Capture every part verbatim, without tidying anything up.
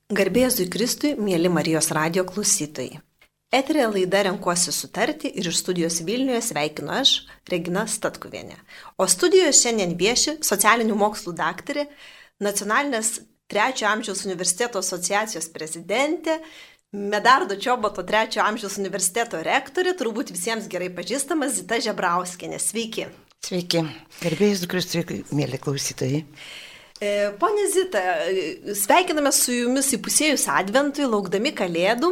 Garbė Jėzui Kristui, mėly Marijos radijo klausytojai. Eterė laida Renkuosi sutarti ir iš studijos Vilniuje sveikinu aš, Regina Statkuvienė. O studijoje šiandien vieši socialinių mokslų daktarė, Nacionalinės trečiojo amžiaus universiteto asociacijos prezidentė, Medardo Čoboto trečiojo amžiaus universiteto rektorė, turbūt visiems gerai pažįstama Zita Žebrauskienė. Sveiki. Sveiki. Garbė Jėzui Kristui, mėly klausytojai. Pone Zita, sveikiname su jumis įpusėjus adventui, laukdami kalėdų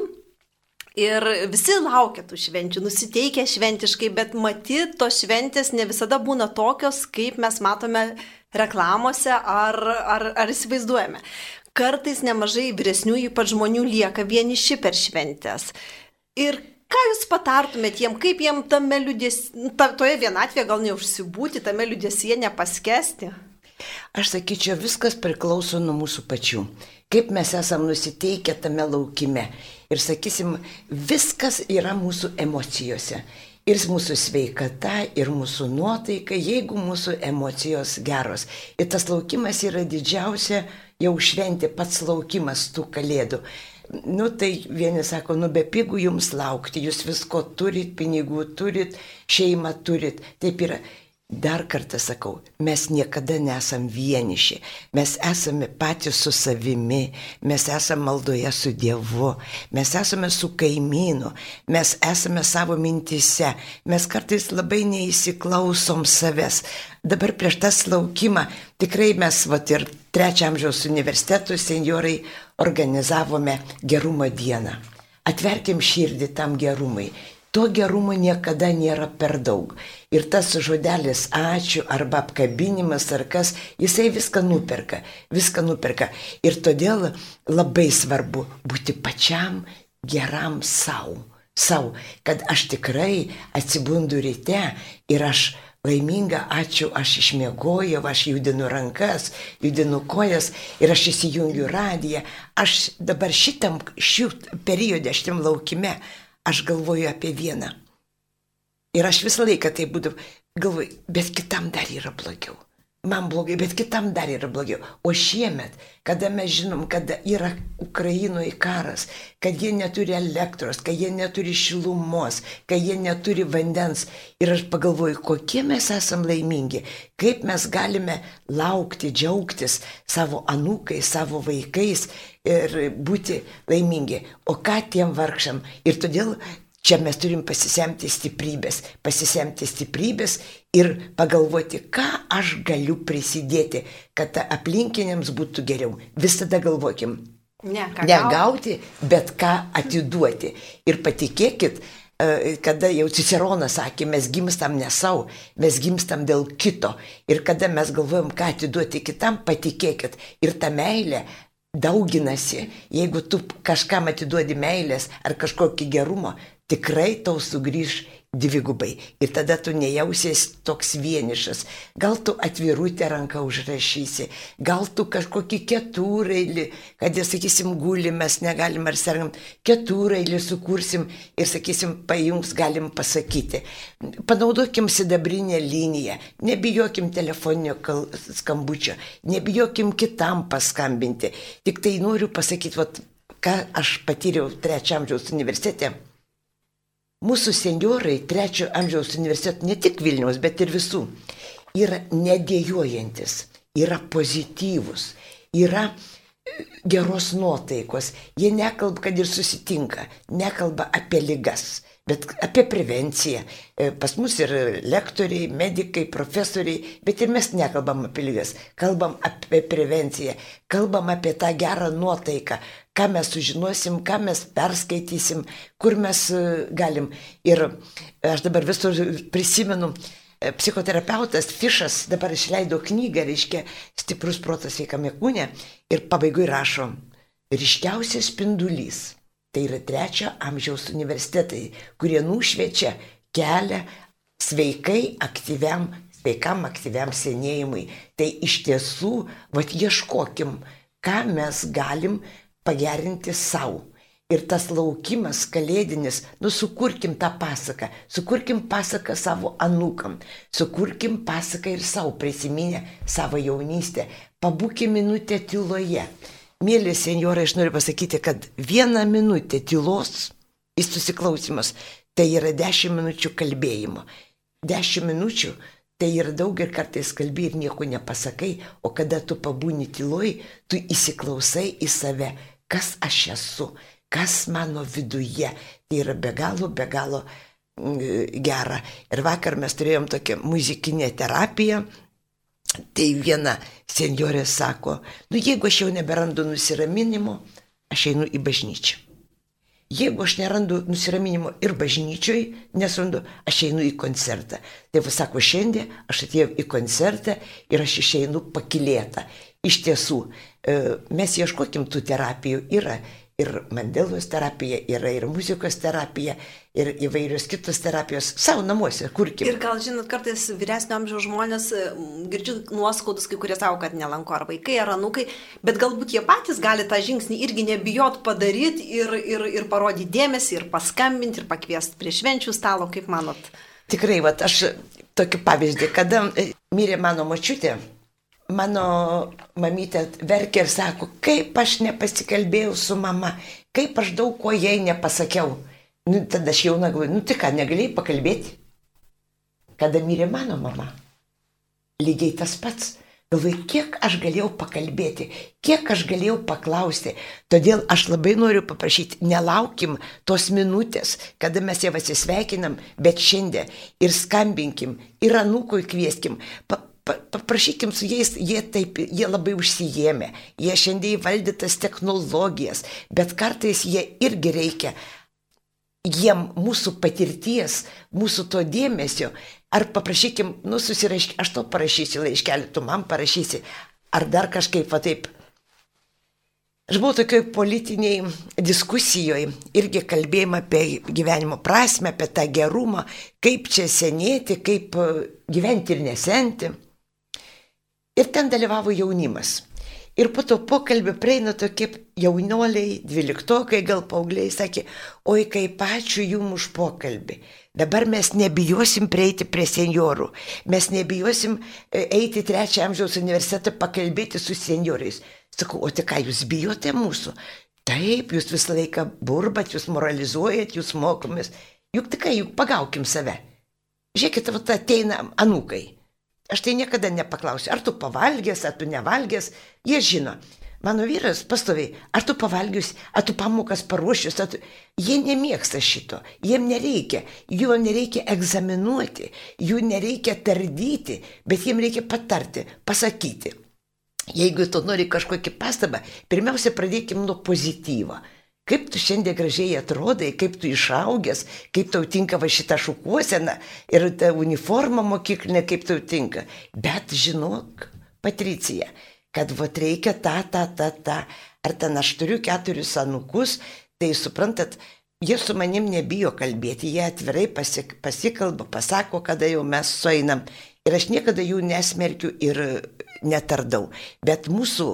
ir visi laukia tų švenčių, nusiteikia šventiškai, bet matyt, tos šventės ne visada būna tokios, kaip mes matome reklamose ar, ar, ar įsivaizduojame. Kartais nemažai vyresnių, ypač žmonių, lieka vieniši per šventės. Ir ką jūs patartumėte jiem, kaip jiem tame liūdėsyje, toje vienatvėje gal neužsibūti, tame liūdėsyje nepaskesti? Aš sakyčiau, viskas priklauso nuo mūsų pačių. Kaip mes esam nusiteikę tame laukime. Ir sakysim, viskas yra mūsų emocijose. Ir mūsų sveikata, ir mūsų nuotaika, jeigu mūsų emocijos geros. Ir tas laukimas yra didžiausia jau šventė, pats laukimas tų kalėdų. Nu tai vieni sako, nu be pigų jums laukti, jūs visko turit, pinigų turit, šeimą turit. Taip yra. Dar kartą sakau, mes niekada nesam vieniši, mes esame patys su savimi, mes esame maldoje su Dievu, mes esame su kaimynu, mes esame savo mintyse, mes kartais labai neįsiklausom savęs. Dabar prieš tas laukimą tikrai mes, vat, ir trečio amžiaus universitetų senjorai organizavome gerumo dieną. Atverkim širdį tam gerumui. To gerumo niekada nėra per daug. Ir tas žodelis ačiū arba apkabinimas ar kas, jisai viską nuperka, viską nuperka. Ir todėl labai svarbu būti pačiam geram savo, savo, kad aš tikrai atsibundu ryte ir aš laiminga, ačiū, aš išmiegojau, aš judinu rankas, judinu kojas ir aš įsijungiu radiją. Aš dabar šitam, šių periode, šitam laukime, aš galvoju apie vieną. Ir aš visą laiką tai būdavau, galvoju, bet kitam dar yra blogiau. Man blogai, bet kitam dar yra blogiau. O šiemet, kada mes žinom, kada yra Ukrainoje karas, kad jie neturi elektros, kad jie neturi šilumos, kad jie neturi vandens. Ir aš pagalvoju, kokie mes esam laimingi, kaip mes galime laukti, džiaugtis savo anūkais, savo vaikais ir būti laimingi. O ką tiem vargšam? Ir todėl čia mes turim pasisemti stiprybės, pasisemti stiprybės ir pagalvoti, ką aš galiu prisidėti, kad aplinkiniams būtų geriau. Visada galvokim, ne, ne gauti, bet ką atiduoti. Ir patikėkit, kada jau Ciceronas sakė, mes gimstam ne savo, mes gimstam dėl kito. Ir kada mes galvojam, ką atiduoti kitam, patikėkit, ir ta meilė dauginasi. Jeigu tu kažkam atiduodi meilės ar kažkokį gerumo, tikrai tau sugrįž dvigubai. Ir tada tu nejausies toks vienišas. Gal tu atvirutę ranką užrašysi, gal tu kažkokį keturailį, kad, sakysim, gulim, mes negalim ar sergam, keturailį sukursim ir, sakysim, pajungs galim pasakyti. Panaudokim sidabrinę liniją, nebijokim telefoninio skambučio, nebijokim kitam paskambinti. Tik tai noriu pasakyti, vat, ką aš patyriau trečio amžiaus universitete. Mūsų senjorai trečio amžiaus universitetų, ne tik Vilniaus, bet ir visų, yra nedėjojantis, yra pozityvus, yra geros nuotaikos. Jie nekalba, kad ir susitinka, nekalba apie ligas, bet apie prevenciją. Pas mus ir lektoriai, medikai, profesoriai, bet ir mes nekalbam apie ligas, kalbam apie prevenciją, kalbam apie tą gerą nuotaiką, ką mes sužinosim, ką mes perskaitysim, kur mes galim. Ir aš dabar visur prisimenu, psichoterapeutas Fišas dabar išleido knygą, reiškia, Stiprus protas sveikame kūne, ir pabaigoj rašo, ryškiausias spindulys. Tai yra trečio amžiaus universitetai, kurie nušviečia kelią sveikai aktyviam, sveikam aktyviam senėjimui. Tai iš tiesų, vat ieškokim, ką mes galim pagerinti savo. Ir tas laukimas kalėdinis, nu sukurkim tą pasaką, sukurkim pasaką savo anūkam, sukurkim pasaką ir savo prisiminę savo jaunystę, pabūkim minutę tyloje. mėly senjorai, aš noriu pasakyti, kad viena minutė tylos į susiklausimas, tai yra dešimt minučių kalbėjimo. Dešimt minučių tai yra daug ir kartais kalbi ir nieko nepasakai, o kada tu pabūni tyloj, tu įsiklausai į save, kas aš esu, kas mano viduje. Tai yra be galo, be galo gera. Ir vakar mes turėjom tokią muzikinę terapiją. Tai viena senjorė sako, nu jeigu aš jau neberandu nusiraminimo, aš einu į bažnyčią. Jeigu aš nerandu nusiraminimo ir bažnyčioj, nesrandu, aš einu į koncertą. Tai va sako, šiandien aš atėjau į koncertą ir aš išeinu pakylėta. Iš tiesų, mes ieškokim tų terapijų, yra ir Mandelos terapija, yra ir muzikos terapija, ir įvairios kitos terapijos savo namuose, kurkim. Ir gal, žinot, kartais vyresnio amžiaus žmonės, girdžiu nuoskaudus, kai kurie savo, kad nelanko ar vaikai, ar anūkai, bet galbūt jie patys gali tą žingsnį irgi nebijot padaryti ir, ir, ir parodyti dėmesį, ir paskambinti, ir pakviesti prie švenčių stalo, kaip manot? Tikrai, va, aš tokį pavyzdį, kada mirė mano močiutė, mano mamytė verkė ir sako, kaip aš nepasikalbėjau su mama, kaip aš daug ko jai nepasakiau. Nu, tada aš jauna galvoju, nu tai ką, negalėjai pakalbėti? Kada mirė mano mama, lygiai tas pats. Galvoju, kiek aš galėjau pakalbėti, kiek aš galėjau paklausti. Todėl aš labai noriu paprašyti, nelaukim tos minutės, kada mes jau atsisveikinam, bet šiandien ir skambinkim, ir anūkui kvieskim. Pa, Paprašykim su jais, jie taip, jie labai užsijėmė, jie šiandien įvaldė tas technologijas, bet kartais jie irgi reikia, jiem mūsų patirties, mūsų to dėmesio, ar paprašykim, nu susirašyk, aš to parašysiu laiškelį, tu man parašysi, ar dar kažkaip va taip. Aš buvau tokioj politiniai diskusijoje, irgi kalbėjom apie gyvenimo prasme, apie tą gerumą, kaip čia senėti, kaip gyventi ir nesenti. Ir ten dalyvavo jaunimas. Ir po to pokalbį prieina tokie jaunoliai, dvyliktokai, gal paaugliai, sakė, oi kaip ačiū jums už pokalbį. Dabar mes nebijosim prieiti prie senjorų. Mes nebijosim eiti į trečią amžiaus universitetą pakalbėti su senjorais. Sakau, o tai ką, jūs bijote mūsų? Taip, jūs visą laiką burbat, jūs moralizuojat, jūs mokomės. Juk tikrai, juk pagaukim save. Žiūrėkit, vat ateina anūkai. Aš tai niekada nepaklausiu, ar tu pavalgęs, ar tu nevalgęs. Jie žino. Mano vyras pastoviai, ar tu pavalgius, ar tu pamokas paruošius. Tu... Jie nemėgsta šito. Jiem nereikia. Jų nereikia egzaminuoti. Jų nereikia tardyti. Bet jiem reikia patarti, pasakyti. Jeigu tu nori kažkokį pastabą, pirmiausia pradėkim nuo pozityvo. Kaip tu šiandien gražiai atrodai, kaip tu išaugęs, kaip tau tinka va šitą šukuoseną ir ta uniforma mokyklinė, kaip tau tinka. Bet žinok, Patricija, kad va reikia tą, tą, tą, tą. Ar ten aš turiu keturis anūkus, tai suprantat, jie su manim nebijo kalbėti, jie atvirai pasik, pasikalba, pasako, kada jau mes sueinam. Ir aš niekada jų nesmerkiu ir netardau. Bet mūsų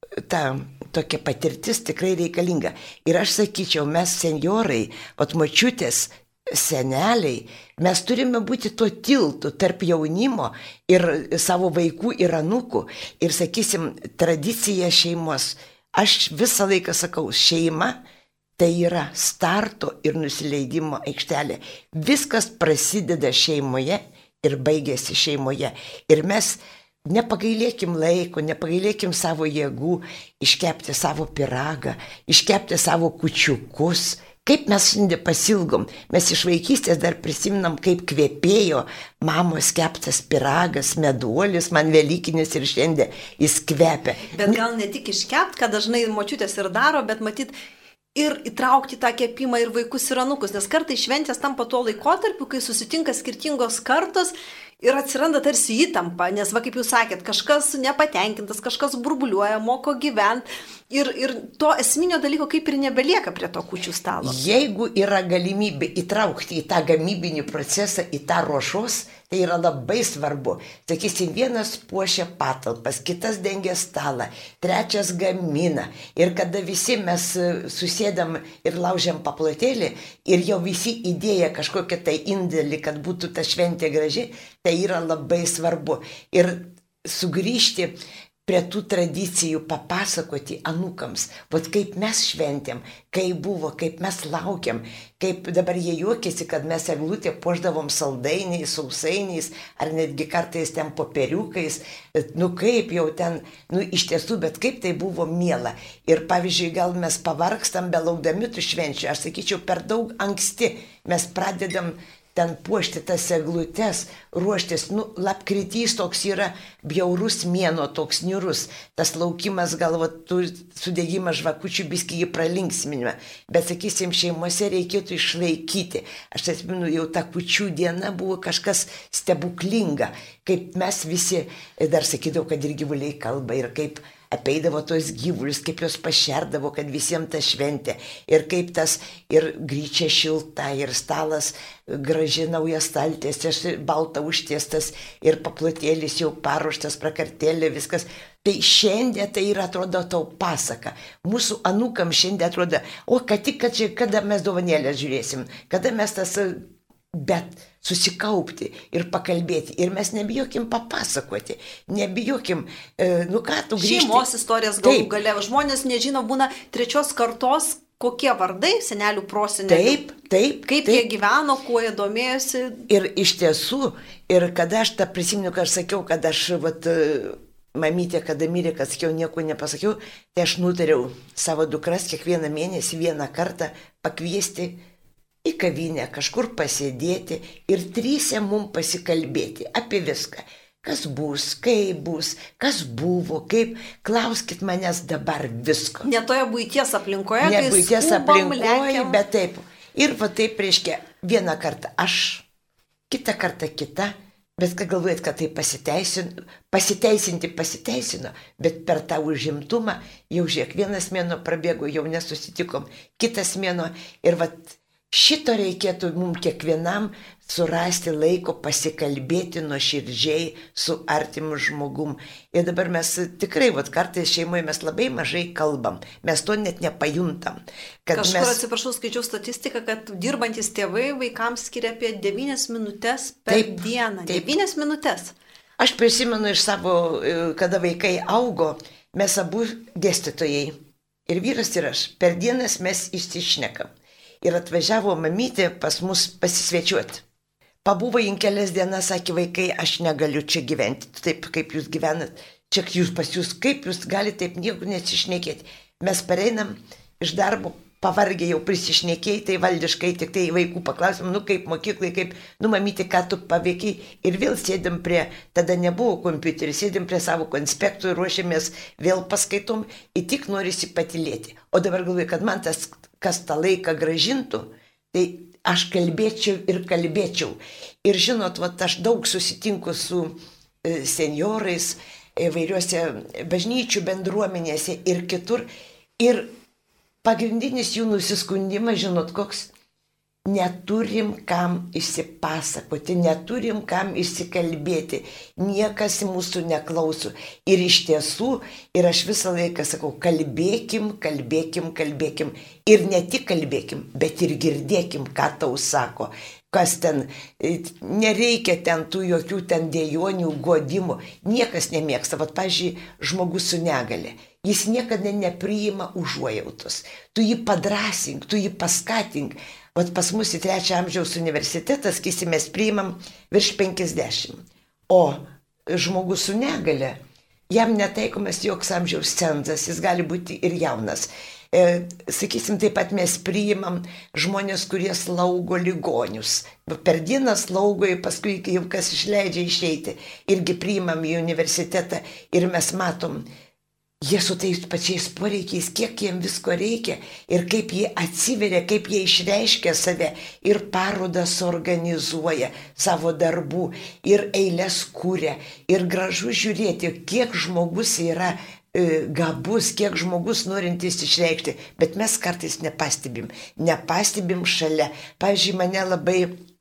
ta tokia patirtis tikrai reikalinga. Ir aš sakyčiau, mes senjorai, ot močiutės, seneliai, mes turime būti tuo tiltu tarp jaunimo ir savo vaikų ir anūkų. Ir sakysim, tradicija šeimos. Aš visą laiką sakau, šeima tai yra starto ir nusileidimo aikštelė. Viskas prasideda šeimoje ir baigėsi šeimoje. Ir mes nepagailėkim laiko, nepagailėkim savo jėgų, iškepti savo pyragą, iškepti savo kučiukus. Kaip mes šiandien pasilgom, mes iš vaikystės dar prisiminam, kaip kvepėjo mamos keptas pyragas, meduolis, man velykinis ir šiandien jis kvepia. Bet gal ne tik iškept, ką dažnai močiutės ir daro, bet matyt ir įtraukti tą kepimą ir vaikus ir anūkus, nes kartais šventės tampa tuo laikotarpiu, kai susitinka skirtingos kartos ir atsiranda tarsi įtampa, nes va kaip jūs sakėt, kažkas nepatenkintas, kažkas burbuliuoja, moko gyventi ir, ir to esminio dalyko kaip ir nebelieka prie to kūčių stalo. Jeigu yra galimybė įtraukti į tą gamybinį procesą, į tą ruošos, tai yra labai svarbu. Sakysim, vienas puošia patalpas, kitas dengia stalą, trečias gamina. Ir kada visi mes susėdam ir laužiam paplotėlį ir jau visi įdėję kažkokią tai indėlį, kad būtų ta šventė graži, tai yra labai svarbu. Ir sugrįžti prie tų tradicijų papasakoti anūkams, vat kaip mes šventėm, kaip buvo, kaip mes laukiam, kaip dabar jie juokiasi, kad mes eglutę puošdavom saldainiais, sausainiais, ar netgi kartais ten popieriukais, nu kaip jau ten, nu iš tiesų, bet kaip tai buvo miela. Ir pavyzdžiui, gal mes pavargstam belaukdami tų švenčių, aš sakyčiau, per daug anksti mes pradedam ten puošti tas eglutes, ruoštis, nu, lapkritys toks yra bjaurus mėnuo, toks niurus, tas laukimas galvo, sudėgymas žvakučių biskį jį pralinksminimą, bet sakysim, šeimose reikėtų išlaikyti. Aš atsimenu, jau ta kūčių diena buvo kažkas stebuklinga, kaip mes visi, dar sakydavau, kad ir gyvuliai kalba, ir kaip apeidavo tos gyvulius, kaip jos pašerdavo, kad visiems ta šventė. Ir kaip tas, ir gryčia šilta, ir stalas graži nauja staltiesė, balta užtiestas, ir paplotėlis jau paruoštas, prakartėlė, viskas. Tai šiandien tai yra, atrodo, tau pasaka. Mūsų anūkam šiandien atrodo, o kad tik, kad čia, kada mes dovanėlės žiūrėsim, kada mes tas... Bet susikaupti ir pakalbėti. Ir mes nebijokim papasakoti. Nebijokim, e, nu ką tu grįžti. Šeimos istorijas galų gale. Žmonės nežino, būna trečios kartos, kokie vardai senelių prosenelių. Taip, taip. Kaip taip. jie gyveno, kuo jie domėjosi. Ir iš tiesų, ir kada aš tą prisimenu, kad aš sakiau, kad aš, vat, mamytė, kada mirė, kad sakiau, nieko nepasakiau, tai aš nutariau savo dukras kiekvieną mėnesį vieną kartą pakviesti į kavinę, kažkur pasėdėti ir trysia mum pasikalbėti apie viską. Kas bus, kaip bus, kas buvo, kaip, klauskit manęs dabar visko. Ne toje buities aplinkoje, ne kai buities skubam, aplinkoje, lekiam. Bet taip. Ir va taip reiškia, vieną kartą aš, kitą kartą kita, bet ką galvojat, kad tai pasiteisino, pasiteisinti pasiteisino, bet per tą užimtumą jau žiūrėk, vienas mėnuo prabėgo, jau nesusitikom, kitas mėnuo ir va šito reikėtų mums kiekvienam surasti laiko pasikalbėti nuoširdžiai su artimu žmogum. Ir dabar mes tikrai, vat, kartais šeimoje mes labai mažai kalbam, mes to net nepajuntam. Kažkur, mes... atsiprašau, skaičiau statistiką, kad dirbantis tėvai vaikams skiria apie devynias minutės per taip, dieną. Taip. devynias minutės. Aš prisimenu iš savo, kada vaikai augo, mes abu dėstytojai, ir vyras ir aš, per dienas mes išsišnekam. Ir atvažiavo mamytė pas mus pasisvečiuoti. Pabuvo in kelias dienas, sakė vaikai, aš negaliu čia gyventi, taip kaip jūs gyvenat, čia jūs pas jūs, kaip jūs galite taip nieko nesišnekėti. Mes pareinam iš darbo, pavargę jau prisišnekėjai, tai valdiškai tik tai vaikų paklausim, nu kaip mokyklai, kaip, nu mamytė, ką tu paveikiai. Ir vėl sėdėm prie, tada nebuvo kompiuterį, sėdėm prie savo konspektų ir ruošėmės vėl paskaitom, ir tik norisi patylėti. O dabar galvoju, kad man tas, kas tą laiką gražintų, tai aš kalbėčiau ir kalbėčiau. Ir žinot, vat, aš daug susitinku su e, senjorais, įvairiuose bažnyčių bendruomenėse ir kitur. Ir pagrindinis jų nusiskundimas, žinot, koks, neturim kam išsipasakoti, neturim kam išsikalbėti, niekas mūsų neklauso. Ir iš tiesų, ir aš visą laiką sakau, kalbėkim, kalbėkim, kalbėkim. Ir ne tik kalbėkim, bet ir girdėkim, ką tau sako. Kas ten, nereikia ten tų jokių ten dėjonių, godimų. Niekas nemėgsta, vat, pavyzdžiui, žmogus su negale. Jis niekada nepriima užuojautos. Tu jį padrasink, tu jį paskatink. Vat pas mus į trečią amžiaus universitetą, sakysim, mes priimam virš penkiasdešimt. O žmogus su negale, jam netaikomas joks amžiaus cenzas, jis gali būti ir jaunas. E, sakysim, taip pat mes priimam žmonės, kurie slaugo ligonius. Per dieną slaugo, paskui jau kas išleidžia išeiti. Irgi priimam į universitetą ir mes matom, jie su tais pačiais poreikiais, kiek jiems visko reikia ir kaip jie atsiveria, kaip jie išreiškia save ir parodas organizuoja savo darbų ir eilės kūrė. Ir gražu žiūrėti, kiek žmogus yra e, gabus, kiek žmogus norintis išreikšti, bet mes kartais nepastebim, nepastebim šalia. Pavyzdžiui, mane labai,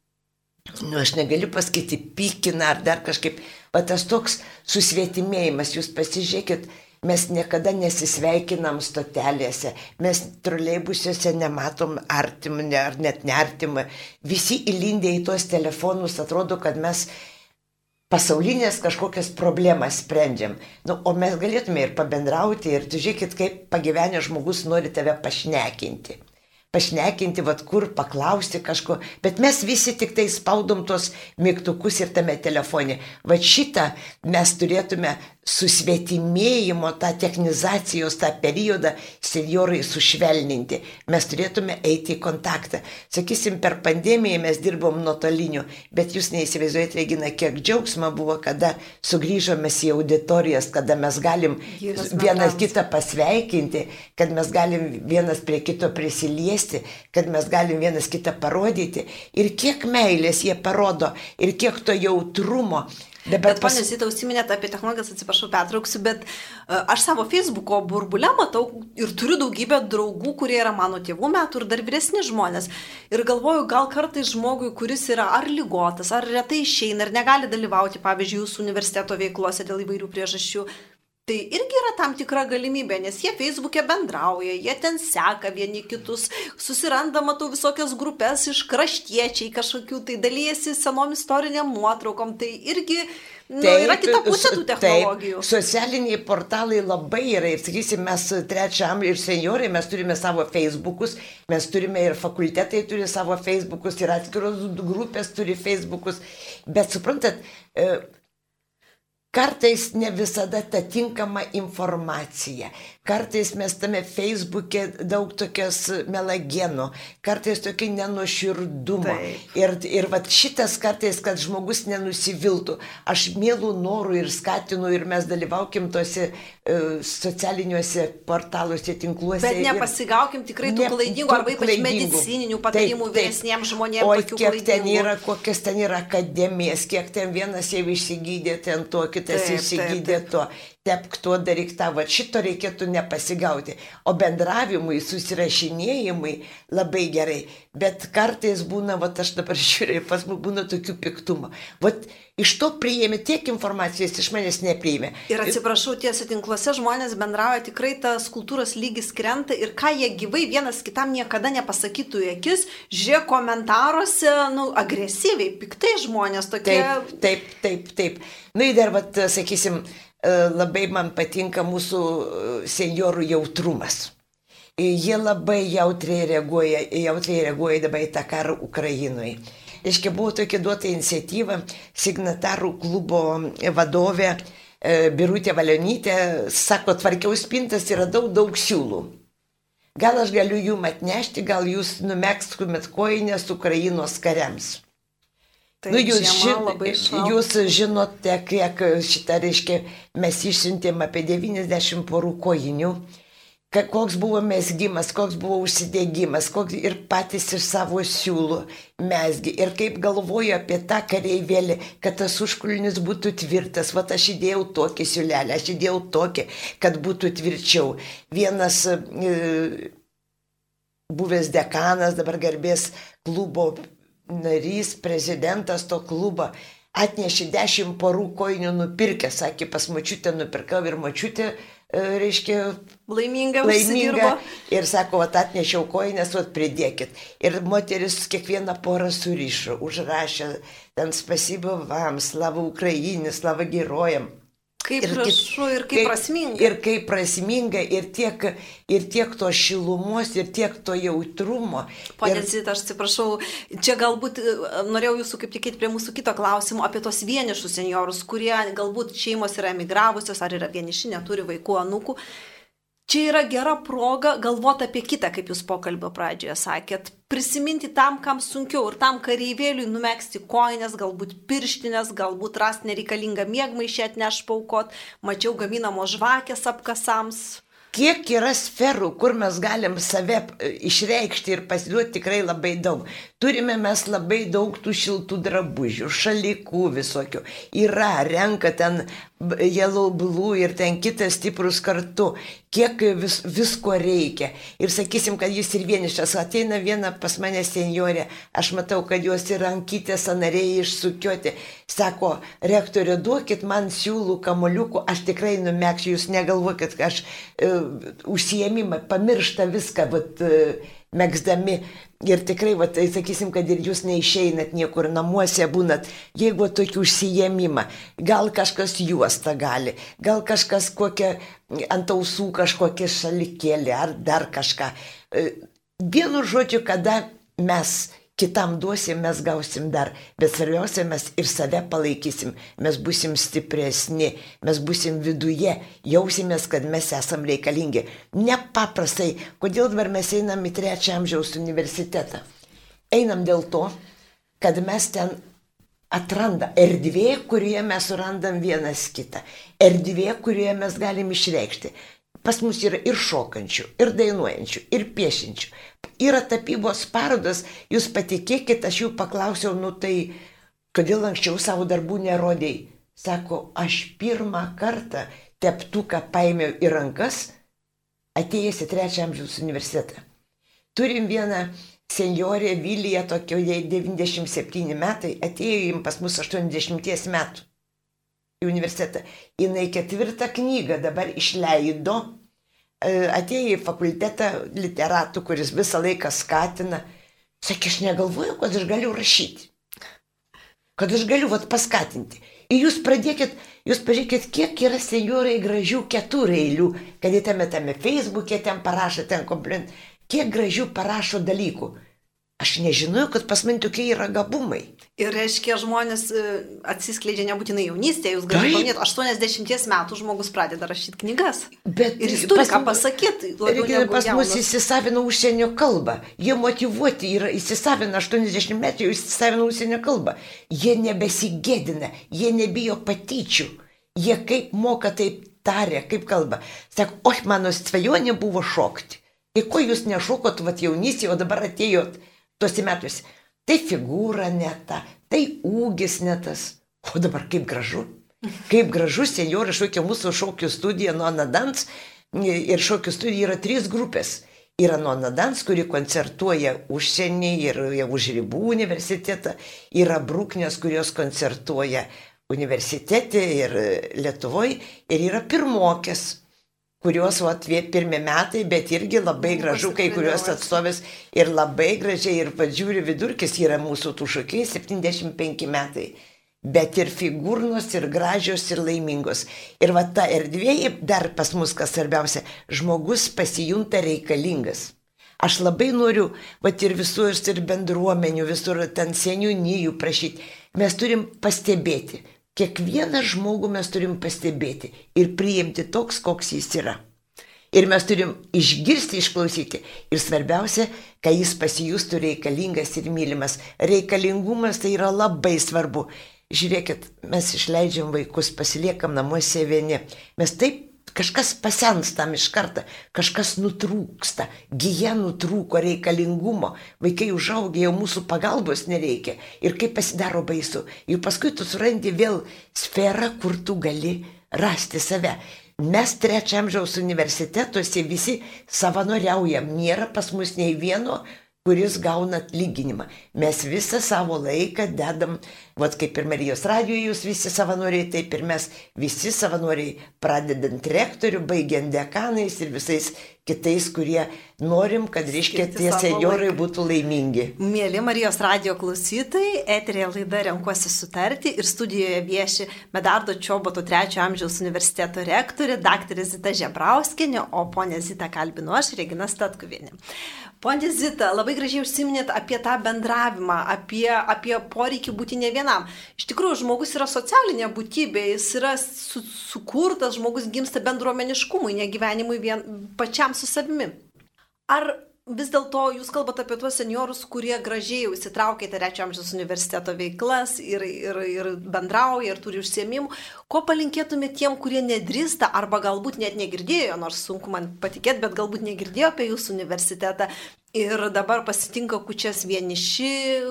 nu aš negaliu pasakyti, pykina ar dar kažkaip, o tas toks susvetimėjimas, jūs pasižiūrėkit, mes niekada nesisveikinam stotelėse, mes troleibusiuose nematom artimą, ne, ar net neartimą. Visi įlindę į tuos telefonus, atrodo, kad mes pasaulinės kažkokias problemas sprendžiam. Nu, o mes galėtume ir pabendrauti, ir tu žiūrėkit, kaip pagyvenęs žmogus nori tave pašnekinti. Pašnekinti, vad kur, paklausti kažko, bet mes visi tik tai spaudom tos mygtukus ir tame telefone. Va šitą mes turėtume susvetimėjimo, tą technizacijos, tą periodą senjorai sušvelninti. Mes turėtume eiti į kontaktą. Sakysim, per pandemiją mes dirbom nuotoliniu, bet jūs neįsivaizduojate, Regina, kiek džiaugsma buvo, kada sugrįžome į auditorijas, kada mes galim vienas kitą pasveikinti, kad mes galim vienas prie kito prisiliesti, kad mes galim vienas kitą parodyti. Ir kiek meilės jie parodo, ir kiek to jautrumo. Dabar bet, pas... ponė Zita, užsiminėte apie technologijas, atsiprašau, pertrauksiu, bet uh, aš savo Facebooko burbule matau ir turiu daugybę draugų, kurie yra mano tėvų metų ir dar vyresni žmonės. Ir galvoju, gal kartais žmogui, kuris yra ar ligotas, ar retai išeina, ir negali dalyvauti, pavyzdžiui, jūsų universiteto veiklose dėl įvairių priežasčių. Tai irgi yra tam tikra galimybė, nes jie Facebook'e bendrauja, jie ten seka vieni kitus, susiranda, matau, visokias grupės iš kraštiečiai kažkokių, tai dalyjasi senom istoriniam nuotraukom, tai irgi nu, taip, yra kita pusė tų technologijų. Taip, socialiniai portalai labai yra, ir sakysim, mes trečiam ir senjorai, mes turime savo Facebookus, mes turime ir fakultetai turi savo Facebookus, ir atskiros grupės turi Facebookus, bet suprantat, e, kartais ne visada ta tinkama informacija. Kartais mes tame Facebook'e daug tokios melagienų, kartais tokio nenuoširdumo. Ir, ir vat šitas kartais, kad žmogus nenusiviltų. Aš mielų norų ir skatinu, ir mes dalyvaukim tose uh, socialiniuose portaluose, tinkluose. Bet nepasigaukim tikrai tų ne, klaidingų, arba ypač medicininių patarimų vyresniems žmonėms. O kiek klaidingų. Ten yra, kokias ten yra akademijas, kiek ten vienas jau išsigydė ten to, kitas taip, išsigydė taip, taip. to. Tepk tuo, daryk tą, va šito reikėtų nepasigauti. O bendravimui, susirašinėjimui labai gerai. Bet kartais būna, va aš dabar žiūrėjau, pas mus būna tokių piktumų. Va iš to priėmė tiek informacijos, iš manęs nepriėmė. Ir atsiprašau, tiesa tinkluose žmonės bendrauja, tikrai tas kultūros lygis krenta ir ką jie gyvai vienas kitam niekada nepasakytų į akis, žiūrėk komentaruose, nu, agresyviai, piktai žmonės tokie. Taip, taip, taip, taip. Nu, ir dar, va, sakysim, labai man patinka mūsų senjorų jautrumas. Jie labai jautriai reaguoja, jautriai reaguoja dabar į tą karą Ukrainoje. Iškia buvo tokia duota iniciatyva, signatarų klubo vadovė Birutė Valionytė, sako, tvarkiau spintas ir radau daug siūlų. Gal aš galiu jum atnešti, gal jūs numegztumėt kojines Ukrainos kariams. Taip, nu, jūs, ži jūs žinote, kiek šitą reiškia, mes išsiuntėm apie devyniasdešimt porų kojinių, koks buvo mezgimas, koks buvo užsidegimas, koks ir patys iš savo siūlų mesgi. Ir kaip galvoju apie tą kareivėlį, kad tas užkulnis būtų tvirtas. Vat aš įdėjau tokį siūlelį, aš įdėjau tokį, kad būtų tvirčiau. Vienas e, buvęs dekanas, dabar garbės klubo narys, prezidentas to klubo, atnešė dešimt porų kojinių nupirkę, sakė, pas močiutę nupirkau ir močiutė, e, reiškia, laiminga, laiminga ir sako, vat atnešiau kojines, vat pridėkit. Ir moteris kiekvieną porą surišo, užrašė, ten spasibo vam, slava Ukrainai, slava gerojam. Kaip gražu ir kaip, kaip prasminga. Ir kaip prasminga, ir tiek, ir tiek to šilumos, ir tiek to jautrumo. Pone ir... Zita, aš atsiprašau, čia galbūt norėjau jūsų kaip tikėti prie mūsų kito klausimo apie tos vienišus senjorus, kurie galbūt šeimos yra emigravusios, ar yra vieniši, neturi vaikų, anūkų. Čia yra gera proga galvoti apie kitą, kaip jūs pokalbio pradžioje sakėt. Prisiminti tam, kam sunkiau ir tam kareivėliui numegzti kojines, galbūt pirštinės, galbūt rasti nereikalingą miegmaišį atneš paukot. Mačiau gaminamos žvakės apkasams. Kiek yra sferų, kur mes galim save išreikšti ir pasiduoti tikrai labai daug. Turime mes labai daug tų šiltų drabužių, šalikų visokių. Yra, renka ten Yellow Blue ir ten kitas stiprus kartu. Kiek vis, visko reikia. Ir sakysim, kad jis ir vienišas. Ateina viena pas mane senjorė. Aš matau, kad jos ir rankytės sąnariai išsukioti. Sako, rektorė, duokit man siūlų kamuoliukų. Aš tikrai numegsiu. Jūs negalvokit, kad aš e, užsiėmimą, pamiršta viską, vat, megzdami. Ir tikrai, vat, tai sakysim, kad ir jūs neišeinat niekur, namuose būnat, jeigu tokį užsiėmimą, gal kažkas juostą gali, gal kažkas kokią ant ausų kažkokią šalikėlį ar dar kažką. Vienu žodžiu, kada mes kitam duosim, mes gausim dar, bet svarbiausia, mes ir save palaikysim, mes būsim stipresni, mes būsim viduje, jausimės, kad mes esam reikalingi. Nepaprastai, kodėl dabar mes einam į trečią amžiaus universitetą? Einam dėl to, kad mes ten atranda erdvė, kurioje mes surandam vienas kitą, erdvė, kurioje mes galim išreikšti. Pas mus yra ir šokančių, ir dainuojančių, ir piešinčių. Yra tapybos parodos, jūs patikėkit, aš jų paklausiau, nu tai, kodėl anksčiau savo darbų nerodėjai? Sako, aš pirmą kartą teptuką paėmiau į rankas, atėjęs į trečią amžiaus universitetą. Turim vieną senjorę Viliją, tokio jai devyniasdešimt septyni metai, atėjo jim pas mus aštuoniasdešimt metų. Į universitetą. Jinai ketvirtą knygą dabar išleido, atėjo į fakultetą literatų, kuris visą laiką skatina. Sakė, aš negalvoju, kad aš galiu rašyti. Kad aš galiu vat, paskatinti. Ir jūs pradėkit, jūs pažiūrėkit, kiek yra senjorai gražių ketureilių, kad jie tame tame Facebook'e ten parašo, ten kompliment, kiek gražių parašo dalykų. Aš nežinojau, kad pas mane tokie yra gabumai. Ir reiškia, žmonės atsiskleidžia nebūtinai jaunystėje, jūs galite paminėti, aštuoniasdešimt metų žmogus pradeda rašyti knygas. Bet ir jis turi ką pasakyti. Reikia, pas mus įsisavina užsienio kalbą. Jie motyvuoti yra, įsisavina aštuoniasdešimt metų, įsisavina užsienio kalbą. Jie nebesigėdina, jie nebijo patyčių. Jie kaip moka, taip taria, kaip kalba. Sako, oi, mano svajonė buvo šokti. Ir ko jūs nešokot, vat jaunystėje, o dabar atėjot tuose metuose. Tai figūra ne ta, tai ūgis ne tas. O dabar kaip gražu. Kaip gražu, senjorai, šokia mūsų šokių studija Nona Dans. Ir šokių studija yra trys grupės. Yra Nona Dans, kuri koncertuoja užsienį ir už ribų universitetą. Yra Bruknės, kurios koncertuoja universitete ir Lietuvoje. Ir yra pirmokės, kurios vat, pirmie metai, bet irgi labai gražu, kai kurios atstovės ir labai gražiai, ir pažiūri vidurkis yra mūsų tų šokiai, septyniasdešimt penki metai, bet ir figūrnos, ir gražios, ir laimingos. Ir va ta erdvė, dar pas mus, kas svarbiausia, žmogus pasijunta reikalingas. Aš labai noriu, va ir visur, ir bendruomenių, visur ten seniūnijų prašyti, mes turim pastebėti. Kiekvieną žmogų mes turim pastebėti ir priimti toks, koks jis yra. Ir mes turim išgirsti, išklausyti. Ir svarbiausia, kad jis pasijustų reikalingas ir mylimas. Reikalingumas tai yra labai svarbu. Žiūrėkit, mes išleidžiam vaikus, pasiliekam namuose vieni. Mes taip kažkas pasenstam iš karto, kažkas nutrūksta, gyja nutrūko reikalingumo, vaikai užaugė, jau mūsų pagalbos nereikia ir kaip pasidaro baisu. Ir paskui tu surandi vėl sferą, kur tu gali rasti save. Mes trečio amžiaus universitetuose visi savanoriaujam, nėra pas mus nei vieno, kuris gauna atlyginimą. Mes visą savo laiką dedam, vat kaip ir Marijos radijoje jūs visi savanoriai, taip ir mes visi savanoriai, pradedant rektorių, baigiant dekanais ir visais kitais, kurie norim, kad, reiškia, tie senjorai būtų laimingi. Mėly Marijos radijo klausytojai, eterėje laida Renkuosi sutarti ir studijoje vieši Medardo Čoboto trečio amžiaus universiteto rektorė, daktarė Zita Žebrauskienė, o ponė Zita kalbinu aš, Regina Statkuvienė. Ponė Zita, labai gražiai užsiminėt apie tą bendravimą, apie, apie poreikį būti ne vienam. Iš tikrųjų, žmogus yra socialinė būtybė, jis yra su, sukurtas, žmogus gimsta bendruomeniškumui, negyvenimui vien pačiam su savimi. Ar vis dėlto jūs kalbate apie tuos seniorus, kurie gražiai jau įsitraukia į trečio amžiaus universiteto veiklas ir, ir, ir bendrauja ir turi užsiėmimų? Ko palinkėtumėte tiem, kurie nedrįsta arba galbūt net negirdėjo, nors sunku man patikėti, bet galbūt negirdėjo apie jūsų universitetą ir dabar pasitinka kučias vieniši,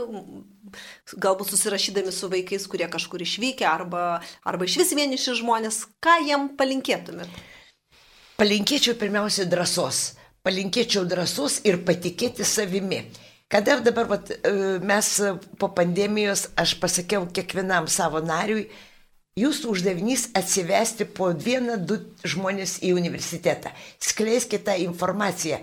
galbūt susirašydami su vaikais, kurie kažkur išvykę arba, arba iš vis vieniši žmonės? Ką jiem palinkėtumėte? Palinkėčiau pirmiausia drąsos. Palinkėčiau drąsos ir patikėti savimi. Kada dabar vat, mes po pandemijos, aš pasakiau kiekvienam savo nariui, Jūsų uždavinys atsivesti po vieną, du žmonės į universitetą. Skleiskite tą informaciją.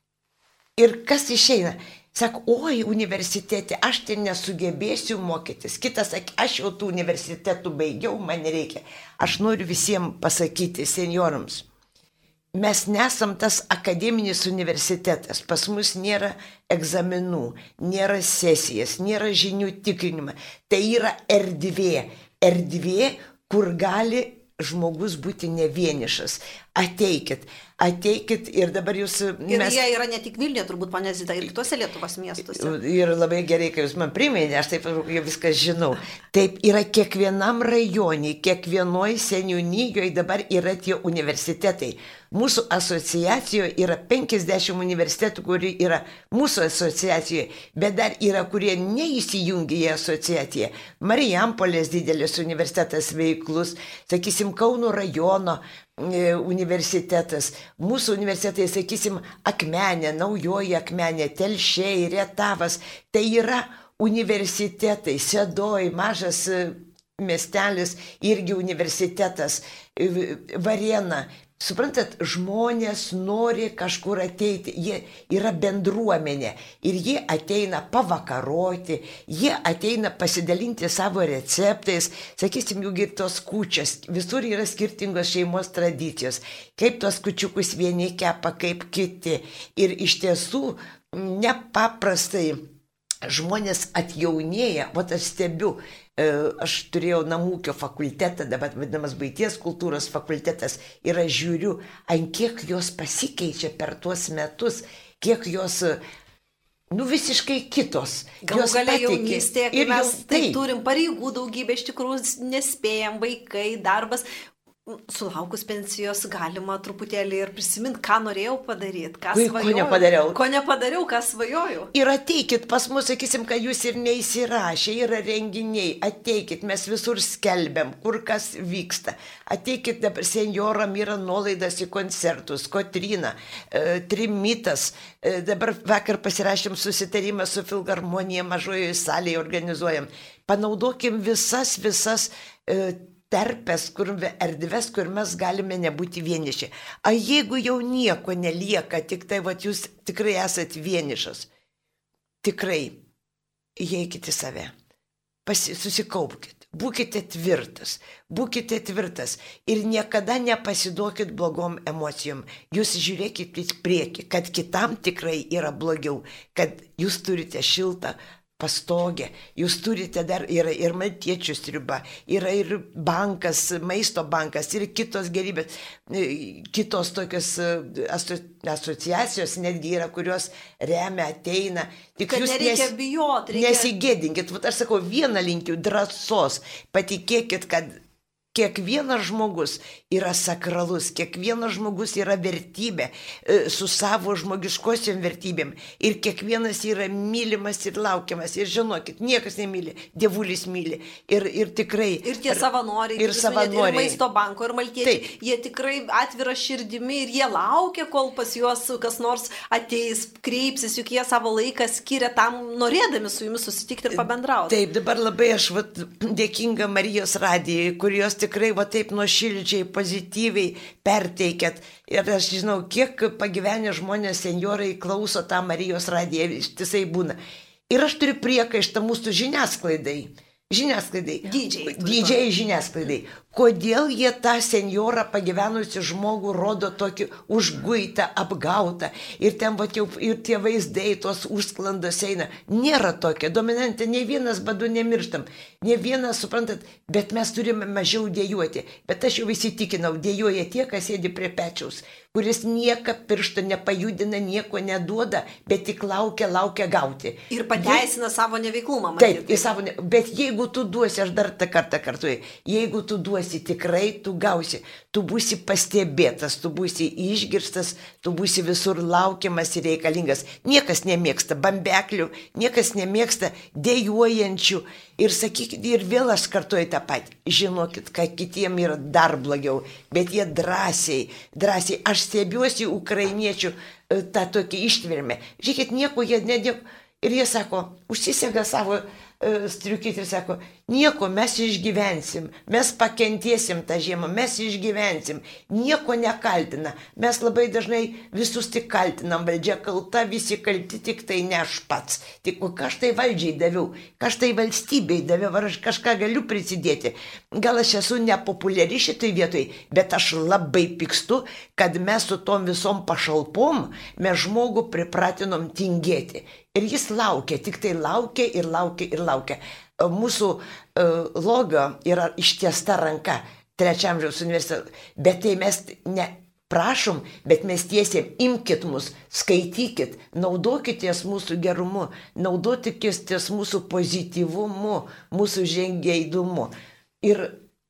Ir kas išeina? Sako, oi, universitete, aš ten nesugebėsiu mokytis. Kitas sakė, aš jau tų universitetų baigiau, man nereikia. Aš noriu visiems pasakyti, seniorams, mes nesam tas akademinis universitetas. Pas mus nėra egzaminų, nėra sesijas, nėra žinių tikrinimo. Tai yra erdvė. Erdvė, kur gali žmogus būti ne vienišas. Ateikit, ateikit ir dabar jūs... Ir mes... jie yra ne tik Vilniuje, turbūt, ponia Zita, ir kitose Lietuvos miestuose. Ir labai gerai, kai jūs man priminė, aš taip jau viską žinau. Taip, yra kiekvienam rajonui, kiekvienoj seniūnijoje dabar yra tie universitetai. Mūsų asociacijoje yra penkiasdešimt universitetų, kurie yra mūsų asociacijoje, bet dar yra, kurie neįsijungia į asociaciją. Marijampolės didelis universitetas veiklus, sakysim, Kauno rajono universitetas, mūsų universitetai, sakysim, Akmenė, Naujoji Akmenė, Telšiai, Rietavas, tai yra universitetai, Sedoj, mažas miestelis, irgi universitetas, Varėna. Suprantat, žmonės nori kažkur ateiti, jie yra bendruomenė ir jie ateina pavakaroti, jie ateina pasidalinti savo receptais, sakysim, juk ir tos kūčios, visur yra skirtingos šeimos tradicijos, kaip tos kūčiukus vieni kepa, kaip kiti. Ir iš tiesų nepaprastai žmonės atjaunėja, o aš stebiu, aš turėjau namūkio fakultetą, dabar vadinamas buities kultūros fakultetas, ir aš žiūriu, ant kiek jos pasikeičia per tuos metus, kiek jos, nu, visiškai kitos. Galų galia jaunystėje, kai mes taip turim pareigų daugybę, iš tikrųjų nespėjam, vaikai, darbas. Sulaukus pensijos galima truputėlį ir prisiminti, ką norėjau padaryti, ką svajojau. Ko nepadariau. Ko nepadariau, ką svajojau. Ir ateikit pas mus, sakysim, kad jūs ir neįsirašė, yra renginiai, ateikit, mes visur skelbiam, kur kas vyksta. Ateikit, dabar senjoram yra nuolaidas į koncertus, Kotryna, e, Trimitas, e, dabar vakar pasirašėm susitarimą su Filharmonija, mažojoje salėje organizuojam. Panaudokim visas, visas e, terpes, kur, erdves, kur mes galime nebūti vieniši. A jeigu jau nieko nelieka, tik tai, vat, jūs tikrai esat vienišas, tikrai įeikite į save, Pasi, susikaupkite, būkite tvirtas, būkite tvirtas ir niekada nepasiduokit blogom emocijom. Jūs žiūrėkite į priekį, kad kitam tikrai yra blogiau, kad jūs turite šiltą pastogę, jūs turite dar, yra ir maltiečių sriuba, yra ir bankas, maisto bankas, ir kitos gerybės, kitos tokios aso, asociacijos netgi yra, kurios remia, ateina. Tik kad jūs nereikia nes, bijoti. Reikia... Nesigėdinkit, aš sakau, vieną linkiu drąsos, patikėkit, kad kiekvienas žmogus yra sakralus, kiekvienas žmogus yra vertybė su savo žmogiškosiom vertybėm ir kiekvienas yra mylimas ir laukiamas ir žinokit, niekas nemyli, dievulis myli ir, ir tikrai. Ir tie savanoriai, ir, savanoriai. Ir maisto banko, ir maltiečiai, jie tikrai atvira širdimi ir jie laukia, kol pas juos kas nors ateis, kreipsis, juk jie savo laiką skiria tam, norėdami su jumis susitikti ir pabendrauti. Taip, dabar labai aš vat, dėkinga Marijos radijai, kurios tikrai va taip nuoširdžiai, pozityviai perteikėt. Ir aš žinau, kiek pagyvenę žmonės, senjorai klauso tą Marijos radiją, ištisai būna. Ir aš turiu priekaištą mūsų žiniasklaidai. Žiniasklaidai. Dydžiai. Dydžiai žiniasklaidai. Kodėl jie tą senjorą pagyvenusi žmogų rodo tokį užguitą, apgautą ir ten va, jau, ir tie vaizdai, tos užsklandos eina. Nėra tokia dominantė, ne vienas badu nemirštam, ne vienas, suprantat, bet mes turime mažiau dėjuoti. Bet aš jau įsitikinau, dėjuoja tie, kas sėdi prie pečiaus, kuris nieko piršto nepajudina, nieko neduoda, bet tik laukia, laukia gauti. Ir pateisina Je... savo neveiklumą. Taip, į savo ne... bet jeigu tu duosi, aš dar tą kartą kartuoju, jeigu tu duosi, tikrai tu gausi, tu būsi pastebėtas, tu būsi išgirstas, tu būsi visur laukiamas ir reikalingas. Niekas nemėgsta bambeklių, niekas nemėgsta dėjuojančių. Ir sakykit, ir vėl aš kartuoju tą patį. Žinokit, kad kitiem yra dar blogiau, bet jie drąsiai, drąsiai, aš stebiuosi ukrainiečių tą tokį ištvermę. Žiūrėkit, nieko jie nedėk. Ir jie sako, užsisega savo striukyti ir sako, nieko, mes išgyvensim, mes pakentiesim tą žiemą, mes išgyvensim, nieko nekaltina. Mes labai dažnai visus tik kaltinam, valdžia kalta, visi kalti, tik tai ne aš pats. Tik ką aš tai valdžiai daviau, ką aš tai valstybei daviau, ar aš kažką galiu prisidėti. Gal aš esu nepopuliari šitoj vietoj, bet aš labai pykstu, kad mes su tom visom pašalpom, mes žmogų pripratinom tingėti. Ir jis laukia, tik tai laukia ir laukia ir laukia. Mūsų uh, logio yra ištiesta ranka trečiam amžiaus universitetui, bet tai mes ne prašom, bet mes tiesiai imkit mus, skaitykit, naudokitės mūsų gerumu, naudokitės mūsų pozityvumu, mūsų žingeidumu. Ir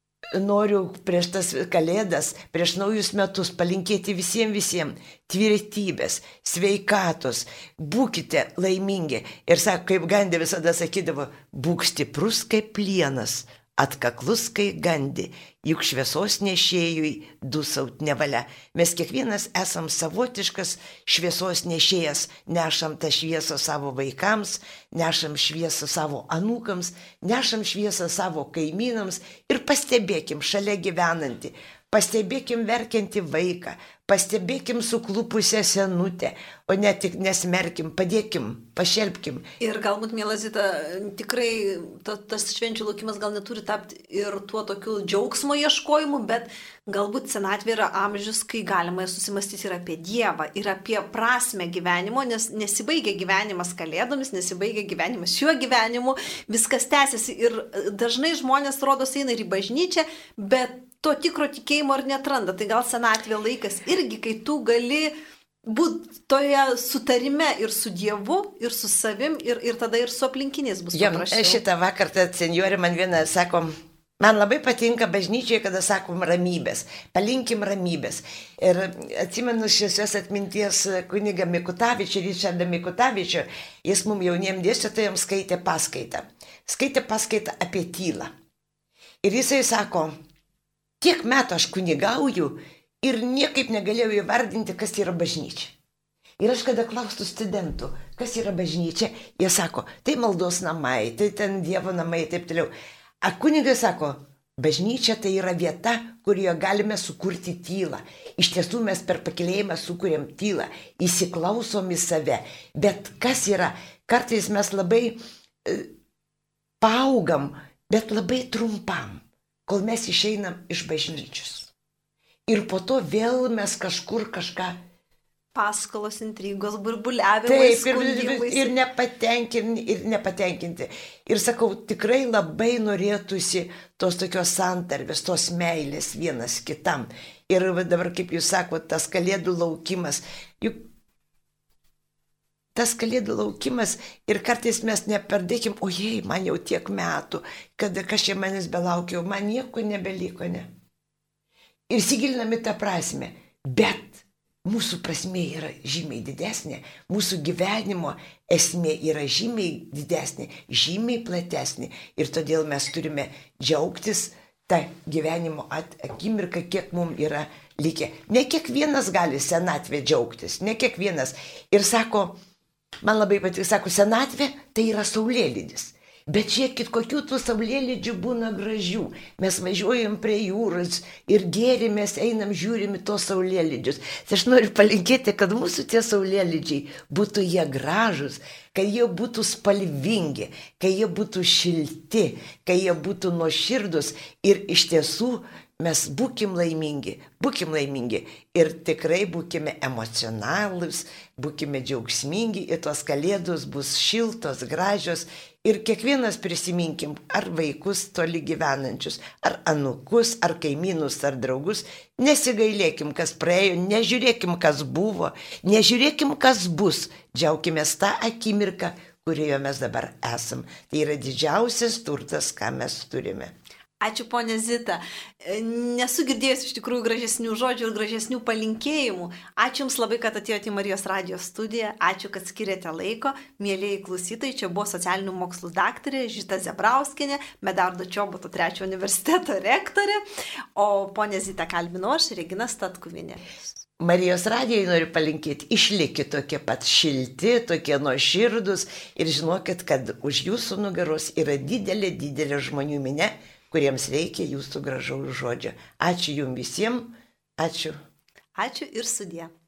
noriu prieš tas kalėdas, prieš naujus metus palinkėti visiems visiems tvirtybės, sveikatos, būkite laimingi. Ir sako, kaip Gandhi visada sakydavo, būk stiprus kaip plienas, atkaklus kaip Gandhi, juk šviesos nešėjui dūsaut nevalia. Mes kiekvienas esam savotiškas šviesos nešėjas, nešam tą šviesą savo vaikams, nešam šviesą savo anūkams, nešam šviesą savo kaimynams ir pastebėkim šalia gyvenantį, pastebėkim verkiantį vaiką, pastebėkim suklupusią senutę, o ne tik nesmerkim, padėkim, pašelpkim. Ir galbūt, miela Zita, tikrai ta, tas švenčių laukimas gal neturi tapti ir tuo tokiu džiaugsmo ieškojimu, bet galbūt senatvė yra amžius, kai galima susimastyti ir apie Dievą, ir apie prasmę gyvenimo, nes nesibaigia gyvenimas kalėdomis, nesibaigia gyvenimas šiuo gyvenimu, viskas tęsiasi ir dažnai žmonės rodos eina ir į bažnyčią, bet to tikro tikėjimo ar netranda. Tai gal senatvė laikas irgi, kai tu gali būti toje sutarime ir su Dievu, ir su savim, ir, ir tada ir su aplinkiniais bus paprasčiau. Šitą vakarą senjorė man vieną sako, man labai patinka bažnyčiai, kada sakom ramybės, palinkim ramybės. Ir atsimenu šviesios atminties kunigą Mikutavičių, Ričardą Mikutavičių, jis mums jauniem dėstytojams skaitė paskaitą. Skaitė paskaitą apie tylą. Ir jisai sako, tiek metų aš kunigauju ir niekaip negalėjau įvardinti, kas yra bažnyčia. Ir aš kada klaustu studentų, kas yra bažnyčia, jie sako, tai maldos namai, tai ten Dievo namai, taip toliau. A kunigas sako, bažnyčia tai yra vieta, kurioje galime sukurti tylą. Iš tiesų mes per pakylėjimą sukūrėm tylą, įsiklausom į save. Bet kas yra, kartais mes labai e, paaugam, bet labai trumpam, kol mes išeinam iš bažnyčios. Ir po to vėl mes kažkur kažką... Paskolos, intrigos, burbuliavimai, skundimai. Ir, ir, nepatenkinti, ir nepatenkinti. Ir sakau, tikrai labai norėtųsi tos tokios santarvės, tos meilės vienas kitam. Ir dabar, kaip jūs sakote, tas kalėdų laukimas. Juk tas kalėdų laukimas ir kartais mes neperdėkim, ojei, man jau tiek metų, kada kas čia manęs belaukiau, man nieko nebeliko, ne. Ir įsigiliname tą prasme, bet mūsų prasmė yra žymiai didesnė, mūsų gyvenimo esmė yra žymiai didesnė, žymiai platesnė ir todėl mes turime džiaugtis tą gyvenimo akimirką, kiek mums yra likę. Ne kiekvienas gali senatvę džiaugtis, ne kiekvienas. Ir sako, man labai patiko, sako, senatvė tai yra saulėlydis. Bet žiūrėkit, kokių tų saulėlydžių būna gražių. Mes važiuojam prie jūros ir gėrimės, einam, žiūrim į tos saulėlydžius. Tai aš noriu palinkėti, kad mūsų tie saulėlydžiai būtų jie gražus, kad jie būtų spalvingi, kad jie būtų šilti, kad jie būtų nuoširdus ir iš tiesų mes būkim laimingi, būkim laimingi ir tikrai būkime emocionalūs, būkime džiaugsmingi ir tos kalėdos bus šiltos, gražios ir kiekvienas prisiminkim ar vaikus toli gyvenančius, ar anūkus, ar kaimynus, ar draugus, nesigailėkim, kas praėjo, nežiūrėkim, kas buvo, nežiūrėkim, kas bus, džiaukimės tą akimirką, kurioje mes dabar esam. Tai yra didžiausias turtas, ką mes turime. Ačiū, ponė Zita. Nesu girdėjęs iš tikrųjų gražesnių žodžių ir gražesnių palinkėjimų. Ačiū Jums labai, kad atėjote į Marijos radijos studiją. Ačiū, kad skiriate laiko. Mielieji klausytojai, čia buvo socialinių mokslų daktarė Žita Zebrauskienė, Medardo Čoboto trečiojo universiteto rektorė, o ponė Zita kalbino aš, Regina Statkuvienė. Marijos radijai noriu palinkėti, išlikit tokie pat šilti, tokie nuoširdus ir žinokit, kad už jūsų nugaros yra didelė, didelė žmonių minė, kuriems reikia jūsų gražaus žodžio. Ačiū jums visiems, ačiū. Ačiū ir sudie.